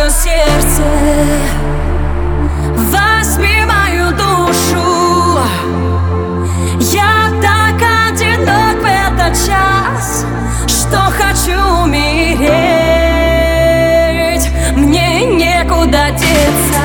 мое сердце, возьми мою душу. Я так одинок в этот час, что хочу умереть. Мне некуда деться.